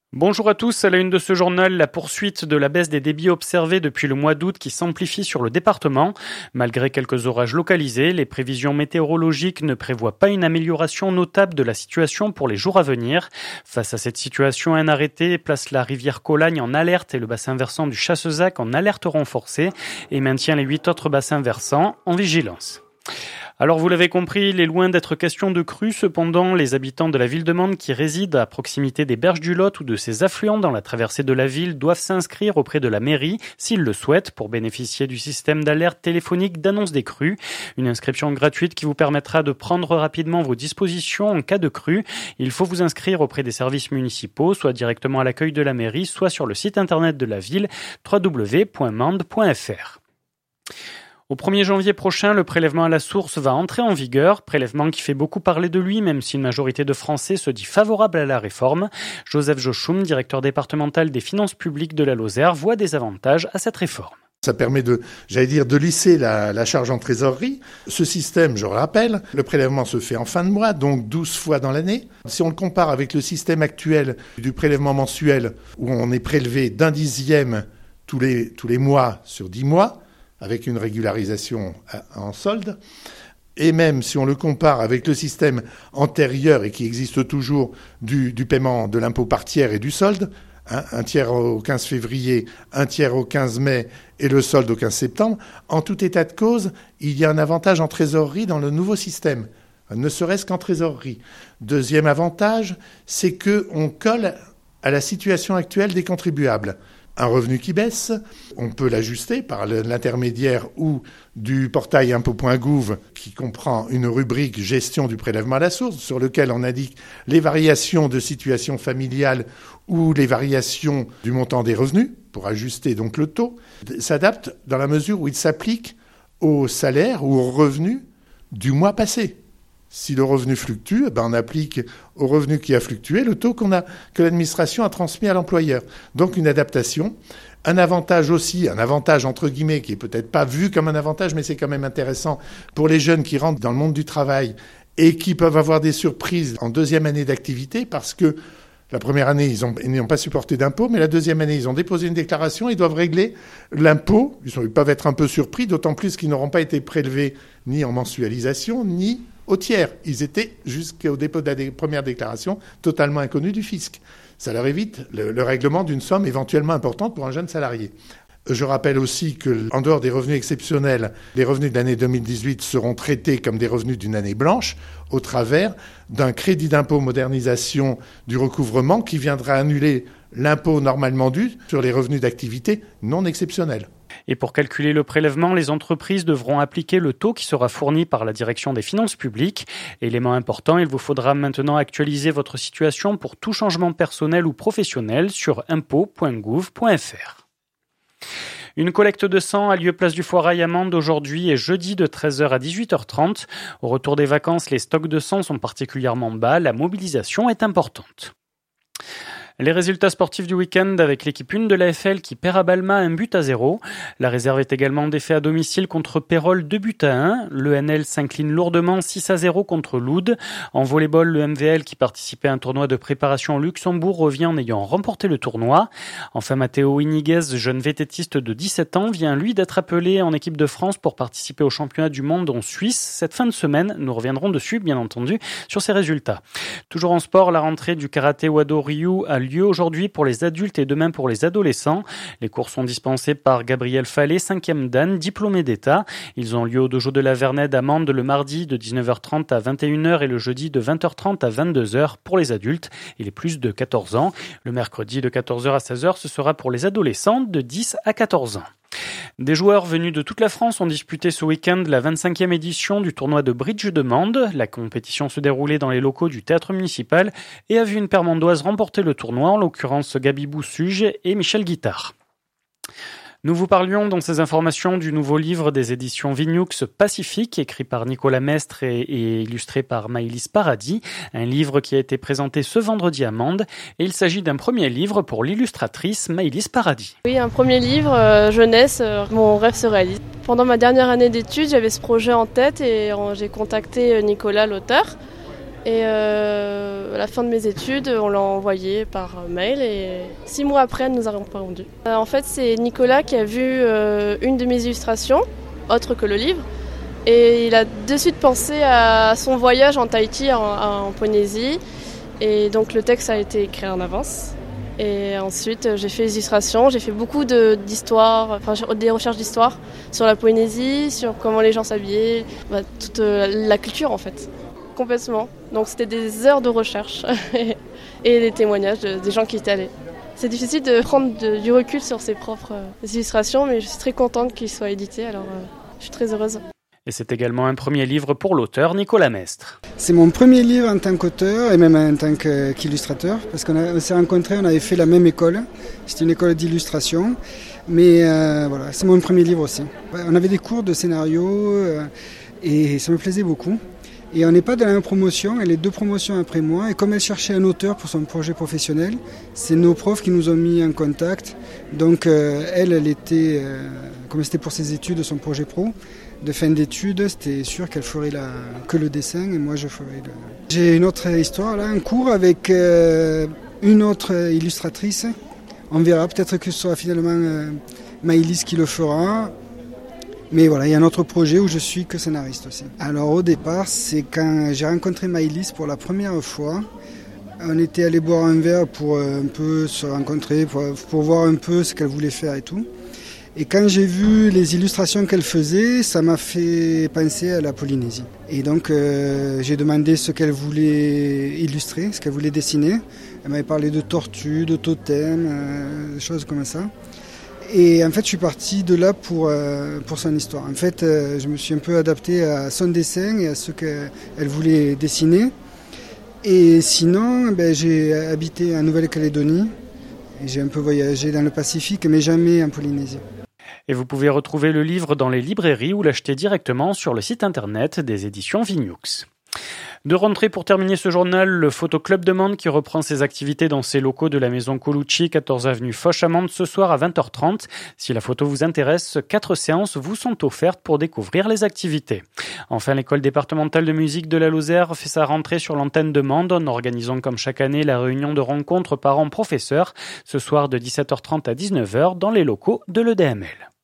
Bonjour à tous, à la une de ce journal, la poursuite de la baisse des débits observés depuis le mois d'août qui s'amplifie sur le département. Malgré quelques orages localisés, les prévisions météorologiques ne prévoient pas une amélioration notable de la situation pour les jours à venir. Face à cette situation, un arrêté place la rivière Colagne en alerte et le bassin versant du Chassezac en alerte renforcée et maintient les 8 autres bassins versants en vigilance. Alors vous l'avez compris, il est loin d'être question de crue. Cependant, les habitants de la ville de Mende qui résident à proximité des berges du Lot ou de ses affluents dans la traversée de la ville doivent s'inscrire auprès de la mairie, s'ils le souhaitent, pour bénéficier du système d'alerte téléphonique d'annonce des crues. Une inscription gratuite qui vous permettra de prendre rapidement vos dispositions en cas de crue. Il faut vous inscrire auprès des services municipaux, soit directement à l'accueil de la mairie, soit sur le site internet de la ville, www.mende.fr. Au 1er janvier prochain, le prélèvement à la source va entrer en vigueur, prélèvement qui fait beaucoup parler de lui, même si une majorité de Français se dit favorable à la réforme. Joseph Jochoum, directeur départemental des finances publiques de la Lozère, voit des avantages à cette réforme. Ça permet de lisser la charge en trésorerie. Ce système, je rappelle, le prélèvement se fait en fin de mois, donc 12 fois dans l'année. Si on le compare avec le système actuel du prélèvement mensuel, où on est prélevé d'un dixième tous les mois sur 10 mois, avec une régularisation en solde. Et même si on le compare avec le système antérieur et qui existe toujours du paiement de l'impôt par tiers et du solde, un tiers au 15 février, un tiers au 15 mai et le solde au 15 septembre, en tout état de cause, il y a un avantage en trésorerie dans le nouveau système, ne serait-ce qu'en trésorerie. Deuxième avantage, c'est qu'on colle à la situation actuelle des contribuables. Un revenu qui baisse, on peut l'ajuster par l'intermédiaire ou du portail impôt.gouv qui comprend une rubrique gestion du prélèvement à la source sur lequel on indique les variations de situation familiale ou les variations du montant des revenus pour ajuster donc le taux. S'adapte dans la mesure où il s'applique au salaire ou au revenu du mois passé. Si le revenu fluctue, on applique au revenu qui a fluctué le taux que l'administration a transmis à l'employeur. Donc une adaptation. Un avantage aussi, un avantage entre guillemets, qui est peut-être pas vu comme un avantage, mais c'est quand même intéressant pour les jeunes qui rentrent dans le monde du travail et qui peuvent avoir des surprises en deuxième année d'activité parce que la première année, ils n'ont pas supporté d'impôt, mais la deuxième année, ils ont déposé une déclaration, ils doivent régler l'impôt. Ils peuvent être un peu surpris, d'autant plus qu'ils n'auront pas été prélevés ni en mensualisation, ni au tiers. Ils étaient, jusqu'au dépôt de la première déclaration, totalement inconnus du fisc. Ça leur évite le règlement d'une somme éventuellement importante pour un jeune salarié. Je rappelle aussi qu'en dehors des revenus exceptionnels, les revenus de l'année 2018 seront traités comme des revenus d'une année blanche au travers d'un crédit d'impôt modernisation du recouvrement qui viendra annuler l'impôt normalement dû sur les revenus d'activité non exceptionnels. Et pour calculer le prélèvement, les entreprises devront appliquer le taux qui sera fourni par la direction des finances publiques. Élément important, il vous faudra maintenant actualiser votre situation pour tout changement personnel ou professionnel sur impôt.gouv.fr. Une collecte de sang a lieu place du Foirail à Mende aujourd'hui et jeudi de 13h à 18h30. Au retour des vacances, les stocks de sang sont particulièrement bas. La mobilisation est importante. Les résultats sportifs du week-end avec l'équipe 1 de l'AFL qui perd à Balma 1-0. La réserve est également défaite à domicile contre Pérol 2-1. Le NL s'incline lourdement 6-0 contre Loud. En volleyball, le MVL qui participait à un tournoi de préparation au Luxembourg revient en ayant remporté le tournoi. Enfin, Matteo Iniguez, jeune vététiste de 17 ans, vient lui d'être appelé en équipe de France pour participer au championnat du monde en Suisse. Cette fin de semaine, nous reviendrons dessus, bien entendu, sur ses résultats. Toujours en sport, la rentrée du karaté Wado Ryu a lieu aujourd'hui pour les adultes et demain pour les adolescents. Les cours sont dispensés par Gabriel Fallet, 5e dan, diplômé d'État. Ils ont lieu au dojo de la Vernède à Mende le mardi de 19h30 à 21h et le jeudi de 20h30 à 22h pour les adultes et les plus de 14 ans. Le mercredi de 14h à 16h, ce sera pour les adolescents de 10 à 14 ans. Des joueurs venus de toute la France ont disputé ce week-end la 25e édition du tournoi de bridge de Mende. La compétition se déroulait dans les locaux du théâtre municipal et a vu une paire mandoise remporter le tournoi, en l'occurrence Gabi Boussuge et Michel Guittard. Nous vous parlions dans ces informations du nouveau livre des éditions Vignux Pacifique, écrit par Nicolas Mestre et illustré par Maëlys Paradis, un livre qui a été présenté ce vendredi à Mende, et il s'agit d'un premier livre pour l'illustratrice Maëlys Paradis. Oui, un premier livre, jeunesse, mon rêve se réalise. Pendant ma dernière année d'études, j'avais ce projet en tête et j'ai contacté Nicolas, l'auteur, Et à la fin de mes études, on l'a envoyé par mail et 6 mois après, elle nous a répondu. En fait, c'est Nicolas qui a vu une de mes illustrations, autre que le livre, et il a de suite pensé à son voyage en Tahiti, en Polynésie. Et donc le texte a été écrit en avance. Et ensuite, j'ai fait les illustrations, j'ai fait beaucoup d'histoires, des recherches d'histoire sur la Polynésie, sur comment les gens s'habillaient, toute la culture en fait, complètement. Donc c'était des heures de recherche et des témoignages des gens qui étaient allés. C'est difficile de prendre du recul sur ses propres illustrations, mais je suis très contente qu'ils soient édités, alors je suis très heureuse. Et c'est également un premier livre pour l'auteur Nicolas Mestre. C'est mon premier livre en tant qu'auteur et même en tant qu'illustrateur, parce qu'on s'est rencontrés, on avait fait la même école, c'était une école d'illustration, mais voilà, c'est mon premier livre aussi. On avait des cours de scénario et ça me plaisait beaucoup. Et on n'est pas dans la même promotion, elle est 2 promotions après moi, et comme elle cherchait un auteur pour son projet professionnel, c'est nos profs qui nous ont mis en contact. Donc elle était, comme c'était pour ses études, son projet pro, de fin d'études, c'était sûr qu'elle ferait que le dessin et moi je ferais le... J'ai une autre histoire là, en cours avec une autre illustratrice. On verra, peut-être que ce sera finalement Maëlys qui le fera. Mais voilà, il y a un autre projet où je suis que scénariste aussi. Alors au départ, c'est quand j'ai rencontré Maëlys pour la première fois. On était allé boire un verre pour un peu se rencontrer, pour voir un peu ce qu'elle voulait faire et tout. Et quand j'ai vu les illustrations qu'elle faisait, ça m'a fait penser à la Polynésie. Et donc j'ai demandé ce qu'elle voulait illustrer, ce qu'elle voulait dessiner. Elle m'avait parlé de tortues, de totems, des choses comme ça. Et en fait, je suis parti de là pour son histoire. En fait, je me suis un peu adapté à son dessin et à ce qu'elle voulait dessiner. Et sinon, j'ai habité en Nouvelle-Calédonie. Et j'ai un peu voyagé dans le Pacifique, mais jamais en Polynésie. Et vous pouvez retrouver le livre dans les librairies ou l'acheter directement sur le site internet des éditions Vignux. De rentrée pour terminer ce journal, le Photoclub de Mende qui reprend ses activités dans ses locaux de la maison Colucci, 14 avenue Foch à Mende ce soir à 20h30. Si la photo vous intéresse, 4 séances vous sont offertes pour découvrir les activités. Enfin, l'école départementale de musique de la Lozère fait sa rentrée sur l'antenne de Mende en organisant comme chaque année la réunion de rencontres parents-professeurs ce soir de 17h30 à 19h dans les locaux de l'EDML.